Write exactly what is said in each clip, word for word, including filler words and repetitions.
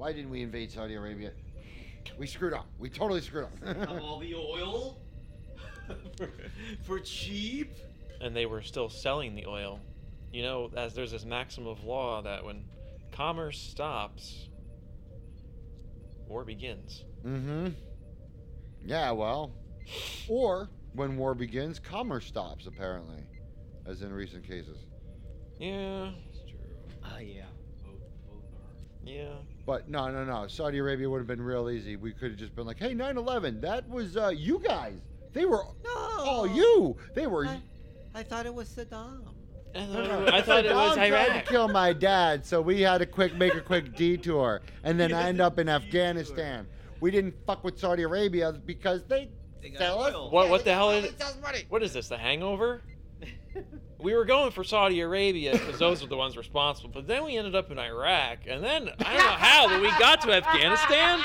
Why didn't we invade Saudi Arabia? We screwed up. We totally screwed up. Have all the oil for, for cheap. And they were still selling the oil. You know, as there's this maxim of law that when commerce stops, war begins. Mm-hmm. Yeah, well. Or, when war begins, commerce stops, apparently. As in recent cases. Yeah. It's true. Ah, yeah. Both, both are. Yeah. But no, no, no. Saudi Arabia would have been real easy. We could have just been like, hey, nine eleven, that was uh, you guys. They were No. all you. They were... I, I thought it was Saddam. I thought, I thought it was Saddam tried Iraq. to kill my dad, so we had to quick make a quick detour, and then I end up in Afghanistan. We didn't fuck with Saudi Arabia because they, They got sell us. oil. What? Yeah, What they the hell sell is? us- sell us money. What is this? The Hangover? We were going for Saudi Arabia because those are the ones responsible, but then we ended up in Iraq, and then I don't know how, but we got to Afghanistan,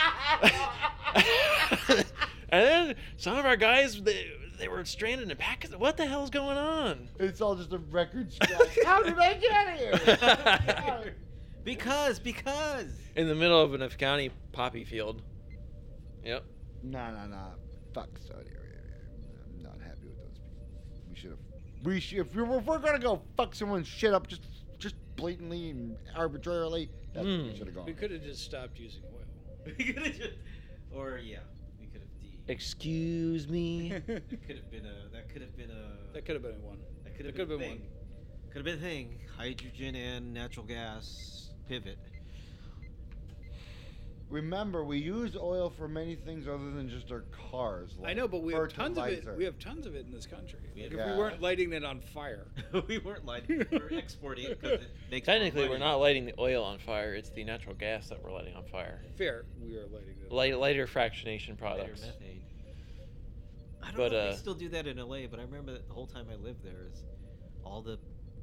and then some of our guys they, they were stranded in Pakistan. What the hell's going on? It's all just a record scratch. How did I get here? Because, because. In the middle of an Afghani poppy field. Yep. No, no, no. Fuck Saudi Arabia. I'm not happy with those people. We should have. We should. If we're, if we're gonna go fuck someone's shit up, just just blatantly and arbitrarily, that's what Hmm. we should have gone. We could have just stopped using oil. We could have just, or yeah, we could have de. Excuse me. That could have been a. That could have been a. That could have been one. That could that have could been, have been thing. Could have been a thing. Hydrogen and natural gas pivot. Remember, we use oil for many things other than just our cars. one. Like I know, but we have tons of fertilizer. it. We have tons of it in this country. We Like have- if Yeah. we weren't lighting it on fire. We weren't lighting. We were exporting it because it makes. more Technically, we're money. not lighting the oil on fire. It's the natural gas that we're lighting on fire. Fair, we are lighting it. Light, lighter fractionation Lighter products. methane. I don't But, know if uh, they still do that in L A, but I remember that the whole time I lived there is all the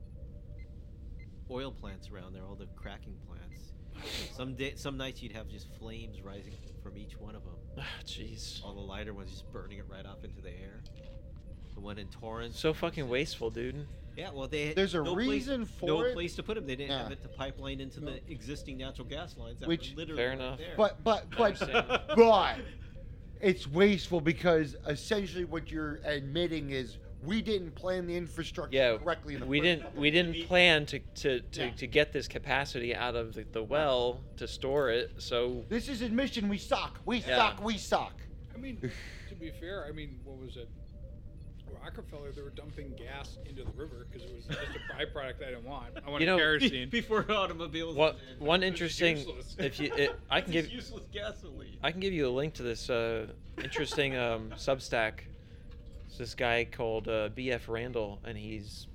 oil plants around there, all the cracking plants. Some day, some nights you'd have just flames rising from each one of them. Ah, jeez. All the lighter ones just burning it right off into the air. The one in Torrance. So fucking wasteful, dude. Yeah, well, they There's a no reason place, for no it. place to put them. They didn't have Yeah. it to pipeline into No. the existing natural gas lines that Which- were literally Fair right enough. there. But but but understand. but it's wasteful because essentially what you're admitting is we didn't plan the infrastructure Yeah, correctly. In the we first didn't place. we didn't plan to to, to, Yeah. to get this capacity out of the, the well to store it. So This is admission. We suck. We Yeah. suck. We suck. I mean, to be fair, I mean, what was it? Rockefeller, they were dumping gas into the river because it was just a byproduct I didn't want. I wanted You know- kerosene. Before automobiles. what and- one It's interesting useless. if you it, I can It's give useless gasoline. I can give you a link to this uh, interesting um, Substack. It's this guy called uh, B F Randall, and he's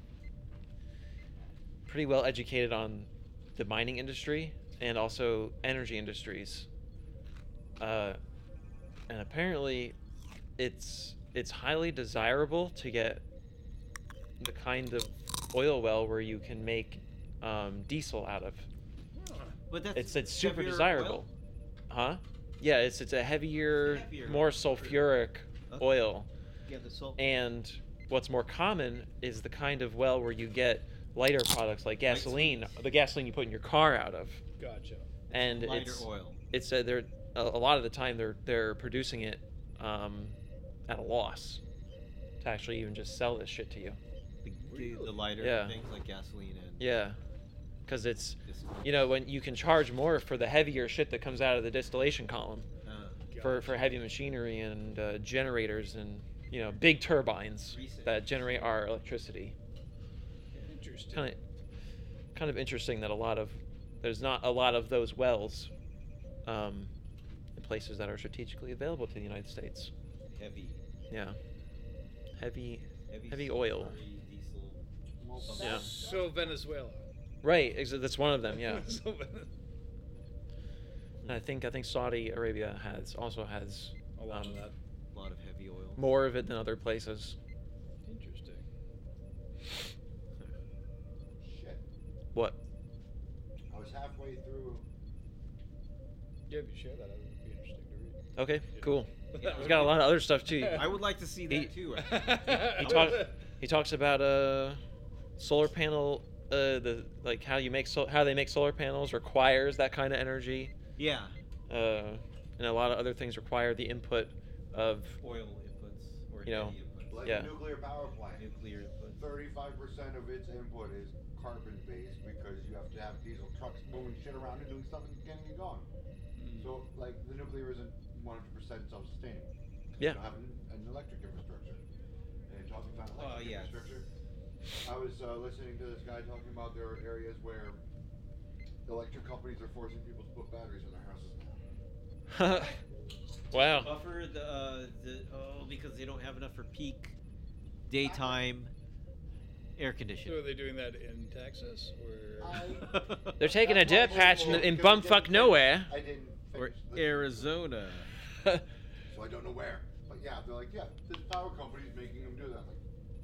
pretty well educated on the mining industry and also energy industries. Uh, and apparently, it's it's highly desirable to get the kind of oil well where you can make um, diesel out of. But that's It's it's super heavier desirable, oil? huh? Yeah, it's it's a heavier, Heavier. more sulfuric Okay. oil, Yeah, the salt. and what's more common is the kind of well where you get lighter products like gasoline, sweets. the gasoline you put in your car out of, Gotcha. and lighter it's oil. it's uh, they're a, a lot of the time they're they're producing it um, at a loss to actually even just sell this shit to you. The, the, Really? the lighter Yeah. things like gasoline and Yeah, because it's distillate. you know when you can charge more for the heavier shit that comes out of the distillation column. Uh, for, for heavy machinery and uh, generators and you know big turbines Research. that generate our electricity. Interesting. Kind of kind of interesting that a lot of there's not a lot of those wells um, in places that are strategically available to the United States. heavy, Yeah, heavy heavy, heavy oil. sulfury diesel. Yeah. So Venezuela. Right, ex- that's one of them. Yeah, So Vene- and I think I think Saudi Arabia has also has a lot um, of that. A lot of heavy oil. more of it than other places. Interesting. Shit. What? I was halfway through. Yeah, if you share that, it would be interesting to read. Okay, cool. Yeah. He's got a lot of other stuff too. I would like to see that He- too. he talk, he talks about uh solar panel uh the like how you make so, how they make solar panels requires that kind of energy Yeah. uh, and a lot of other things require the input of Oil inputs or You know, heavy inputs. Like Yeah. a nuclear power plant. Nuclear inputs. thirty-five percent of its input is carbon-based because you have to have diesel trucks moving shit around and doing stuff and getting it going. Mm. So, like, the nuclear isn't one hundred percent self-sustaining. Yeah. You don't have an, an electric infrastructure. And talking about Well, electric yeah, it's- infrastructure, I was uh, listening to this guy talking about there are areas where electric companies are forcing people to put batteries in their houses now. wow. Buffer the, uh, the oh because they don't have enough for peak daytime air So conditioning. are they doing that in Texas or? They're taking a That's jet why- patch in, well, in because I bumfuck didn't nowhere. finish- I didn't or finish listening. Arizona. So I don't know where. But yeah, they're like, yeah, this power company's making them do that. Like,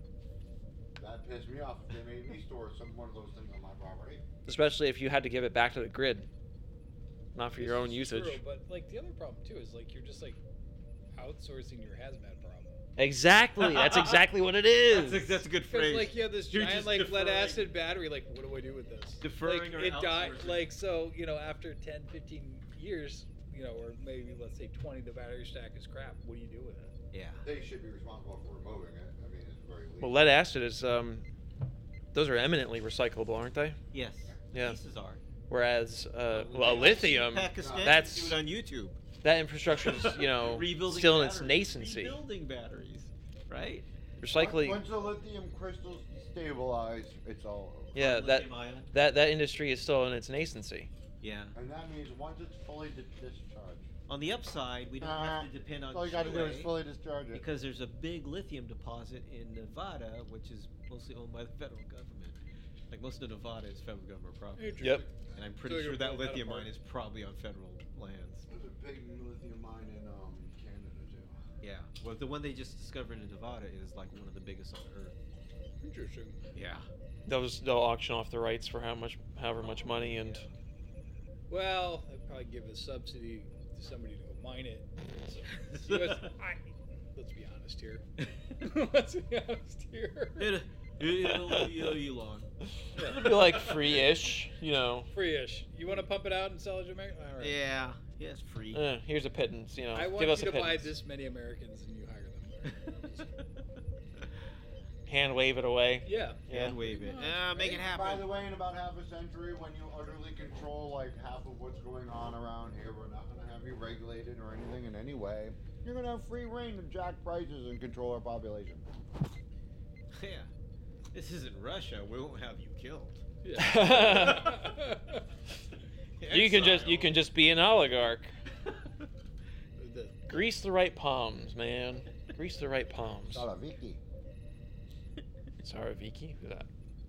that pissed me off. They made me store some one of those things on my property. Especially if you had to give it back to the grid, not for your This own is usage. True, but like the other problem too is like you're just like outsourcing your hazmat problem. Exactly. That's exactly what it is. That's a, that's a good Because phrase. like you have this You're giant just like lead deferring- acid battery. Like what do I do with this? Deferring like, or it died. outsourcing. Like so you know after ten, fifteen years, you know, or maybe let's say twenty, the battery stack is crap. What do you do with it? yeah. They should be responsible for removing it. I mean, it's very legal. Well, lead acid is um, those are eminently recyclable, aren't they? Yes. Yeah. Pieces are. Whereas uh, Well, well, like, lithium, Pakistan that's do it on YouTube. that infrastructure is you know Rebuilding still in its batteries. nascency. Rebuilding batteries, right? Recycling. Once the lithium crystals stabilize, it's all over. Yeah, that Lithium ion. that that industry is still in its nascency. Yeah. And that means once it's fully di- discharged, On the upside, we don't Uh, have to depend on all you gotta do is Chile fully discharge it. because there's a big lithium deposit in Nevada, which is mostly owned by the federal government. Like most of Nevada is federal government property, Yep. and I'm pretty So sure you're that blowing that lithium apart. mine is probably on federal lands. There's a big lithium mine in um, Canada too. Yeah. Well, the one they just discovered in Nevada is like one of the biggest on Earth. Interesting. Yeah. They'll just they'll auction off the rights for how much, however much money, and Well, they'd probably give a subsidy to somebody to go mine it. So, U S I, let's be honest here. let's be honest here. It, it'll, it'll be long. it'll be like free-ish, you know. Free-ish. You want to pump it out and sell it to America? All right. Yeah. Yeah, it's free. Eh, here's a pittance, you know. I want Give us you a to buy pittance. this many Americans and you hire them. Hand wave it away. Yeah. Yeah. Hand wave it. Pretty much, Ah, make it right? happen. By the way, in about half a century, when you utterly control like half of what's going on around here, we're not going to have you regulated or anything in any way. You're going to have free reign to jack prices and control our population. Yeah. This isn't Russia. We won't have you killed. Yeah. You can just you can just be an oligarch. The- Grease the right palms, man. Grease the right palms. Salaviki. Saraviki? Who's that?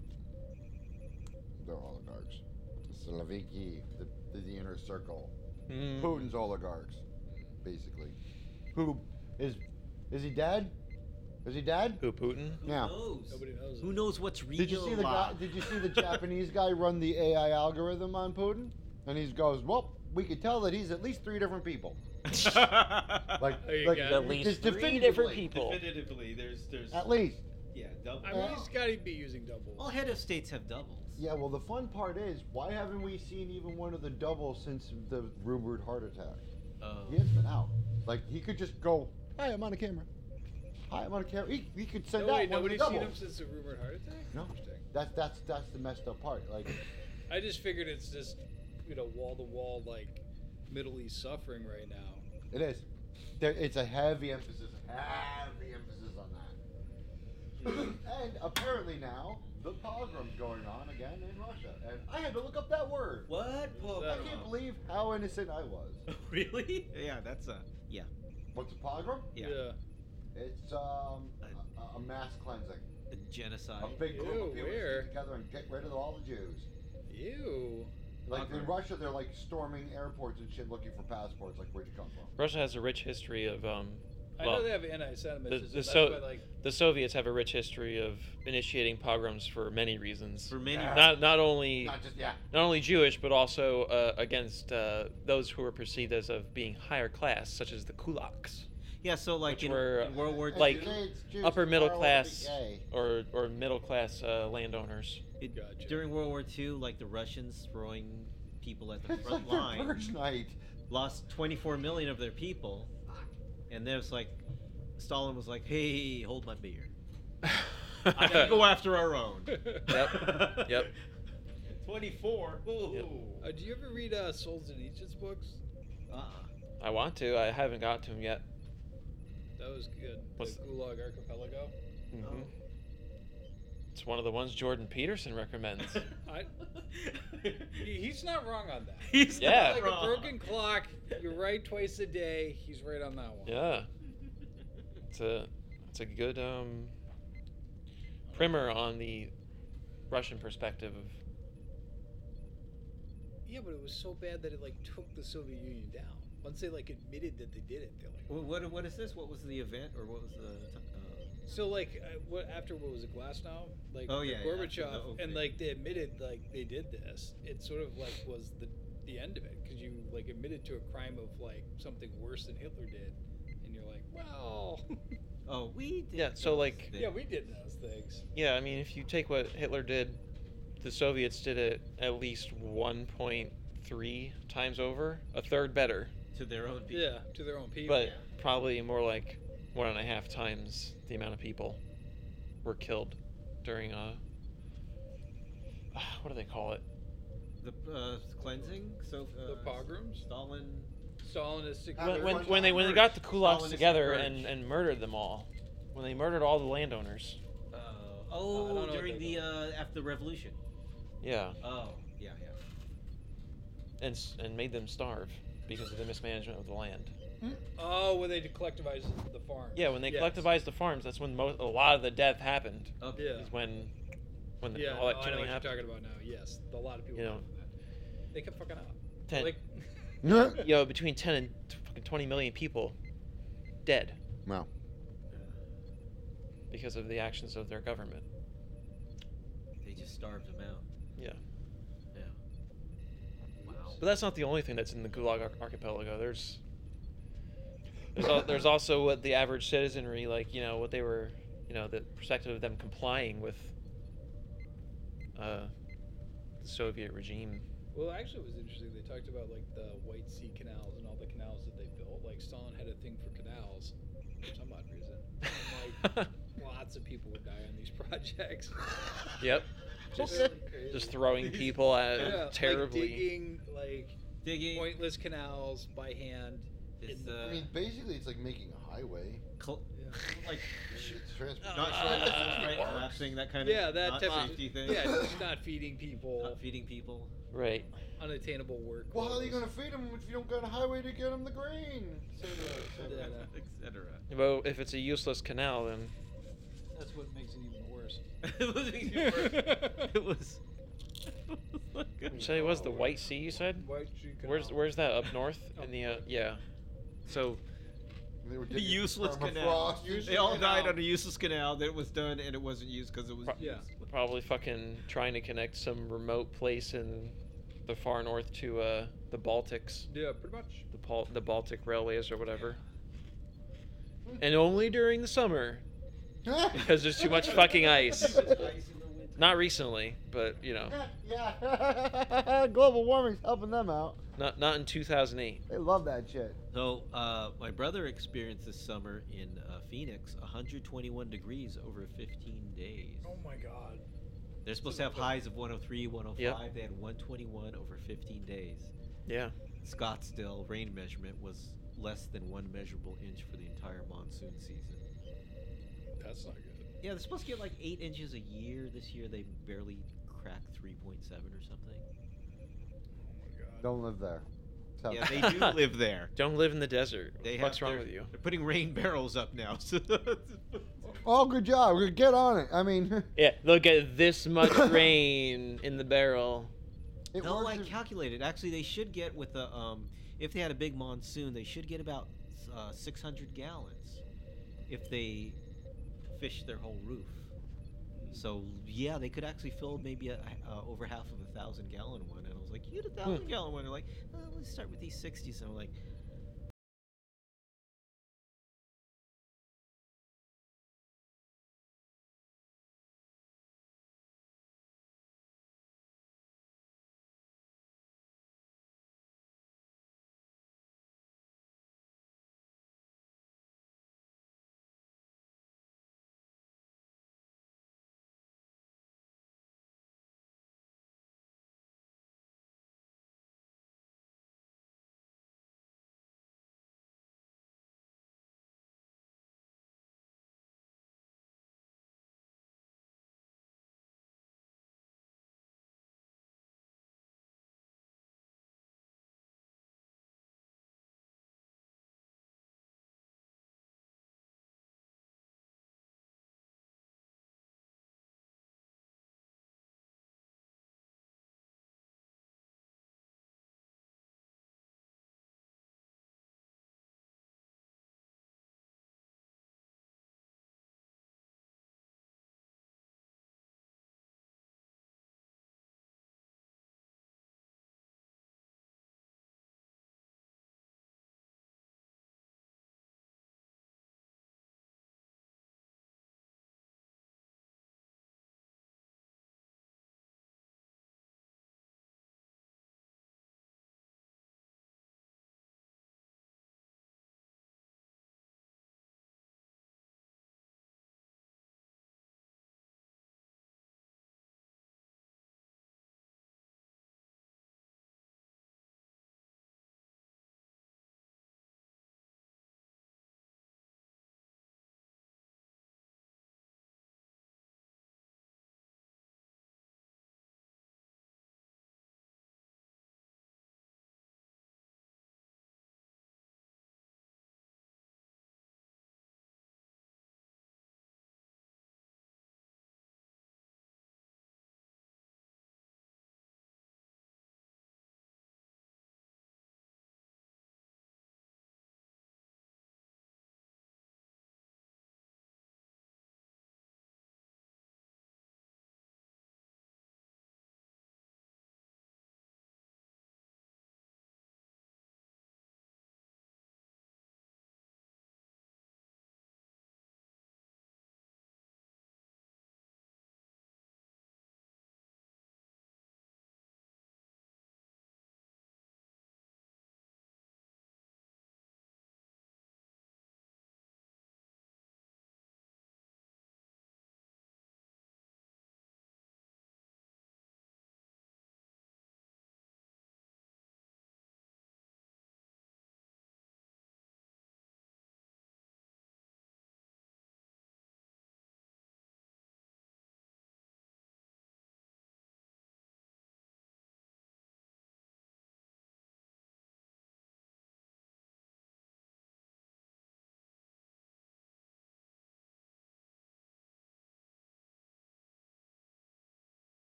They're oligarchs. Salaviki, the, the, the inner circle. Mm. Putin's oligarchs, basically. Who is is he dead? Is he dead? Who, Putin? Who Yeah. knows? Nobody knows. Who knows what's real? Did you see the guy? Did you see the Japanese guy run the A I algorithm on Putin? And he goes, well, we could tell that he's at least three different people. Like, There you like go. At least just three definitively. different people. Definitively, there's there's At least. yeah double. I mean, he's got to be using double. All head of states have doubles. Yeah, well, the fun part is, why haven't we seen even one of the doubles since the rumored heart attack? Oh. He has been out. Like, he could just go, hi, I'm on a camera. Hi, I'm on a camera. He, he could send No, out wait, one of the nobody's seen him doubles. since the rumored heart attack? No. Interesting. That's, that's, that's the messed up part. Like, I just figured it's just, you know, wall to wall, like, Middle East suffering right now. it is. There, it's a heavy emphasis, heavy emphasis on that. And apparently now, the pogrom's going on again in Russia. And I had to look up that word. What? I can't believe how innocent I was. Really? Yeah, that's a yeah. What's a pogrom? Yeah. It's um, a, a mass cleansing. A genocide. A big group Ew, of people where? get together and get rid of all the Jews. Ew. Like in Pogrom. Russia, they're like storming airports and shit looking for passports. Like, where'd you come from? Russia has a rich history of um. I well, know they have anti-Semitism. the, the, that's so, why, like, the Soviets have a rich history of initiating pogroms for many reasons. For many. Yeah. Not not only Not just yeah. not only Jewish, but also uh, against uh, those who were perceived as of being higher class, such as the kulaks, Yeah, so like Which in, were, in World War And like, Two, today's Jews upper are middle a little class bit gay. or or middle class uh, landowners. it- Gotcha. during World War Two, like the Russians throwing people at the It's front like their line purge night. lost twenty-four million of their people, and there's like Stalin was like, "Hey, hold my beer. I gotta go after our own." Yep. Yep. twenty-four. Ooh. Yep. Uh, do you ever read uh, Solzhenitsyn's books? Uh-uh. I want to. I haven't got to him yet. That was good. What's- The Gulag Archipelago. hmm It's one of the ones Jordan Peterson recommends. I, he, he's not wrong on that. He's Yeah. not Like wrong. a broken clock. You're right twice a day. He's right on that one. Yeah. It's a it's a good um, primer on the Russian perspective of. Yeah, but it was so bad that it like took the Soviet Union down. Once they like admitted that they did it, they're like. Well, what what is this? What was the event, or what was the? T- uh, So like, uh, what after what was it, Glasnost? Like Oh, yeah, yeah, after Gorbachev, the opening. and like they admitted like they did this. It sort of like was the the end of it because you like admitted to a crime of like something worse than Hitler did, and you're like, well, oh, we did. Yeah, so, those like- things. yeah, we did those things. Yeah, I mean, if you take what Hitler did, the Soviets did it at least one point three times over, a third better, to their own people. Yeah, to their own people. but probably more like one and a half times the amount of people were killed during a. What do they call it? The uh, cleansing. So uh, The pogroms? Stalin. Stalinistic. Uh, When, when, Everyone when they got when they purged. got the kulaks Stalinistic together purge. and, and murdered them all, when they murdered all the landowners. Uh, I oh, don't know what during they the uh, after the revolution. Yeah, Oh, yeah, yeah. and s- and made them starve because of the mismanagement of the land. Oh, when they collectivized the farm. Yeah, when they Yes. collectivized the farms, that's when mo- a lot of the death happened. Okay. Yeah. Is when when the, Yeah, all no, that I know killing what you're happened. talking about now. Yes, a lot of people. You know know. that. They kept fucking up. Ten, Like, you know, between ten and t- fucking twenty million people dead Wow. because of the actions of their government. They just starved them out. Yeah. Yeah. Wow. But that's not the only thing that's in the Gulag Ar- Archipelago. There's there's, al- there's also what the average citizenry, like, you know, what they were, you know, the perspective of them complying with uh, the Soviet regime. well, actually, it was interesting. They talked about like the White Sea canals and all the canals that they built. Like Stalin had a thing for canals for some odd reason. And, like lots of people would die on these projects. Yep. Just, Okay. just throwing people at Yeah, like terribly. digging like Digging. pointless canals by hand. It's, in the- uh, I mean, basically, it's like making a highway. cl- Yeah. like It's trans- not Uh, right, Works. collapsing that kind of Yeah, that not type of- safety thing. Yeah, just not feeding people, Not feeding people. Right. unattainable work. Well, how are you clothes. gonna feed them if you don't got a highway to get them the grain? Et cetera, et cetera. Yeah, no. et cetera. Well, if it's a useless canal, then That's what makes it even worse. It was even worse. It was. so it was the White Sea. You said. White Sea Where's Canal. where's that up north Up in the uh, yeah? So They were The digging useless permafrost canal. and They all shit. died on a useless canal that was done and it wasn't used because it was. Pro- Yeah. probably fucking trying to connect some remote place in the far north to uh, the Baltics, Yeah, pretty much. the Pal- the Baltic railways or whatever. And only during the summer because there's too much fucking ice. Not recently, but you know, yeah. Global warming's helping them out. not not in two thousand eight. They love that shit. So, uh, my brother experienced this summer in uh, Phoenix one hundred twenty-one degrees over fifteen days. Oh my god. They're supposed to have highs of one oh three, one oh five. Yep. They had one twenty-one over fifteen days. Yeah. Scottsdale rain measurement was less than one measurable inch for the entire monsoon season. That's not good. Yeah, they're supposed to get like eight inches a year. This year they barely cracked three point seven or something. Oh my god. Don't live there. Tell Yeah, me. they do live there. Don't live in the desert. What They the have fuck's wrong their- with you? They're putting rain barrels up now. So Oh, good job. Get on it. I mean, Yeah, they'll get this much rain in the barrel. it no, works I if- calculated. Actually, they should get with the um, if they had a big monsoon, they should get about uh, six hundred gallons if they fish their whole roof. So yeah, they could actually fill maybe a, uh, over half of a thousand gallon one. And I was like, you get a thousand gallon one. They're like, oh, let's start with these sixties. And I'm like,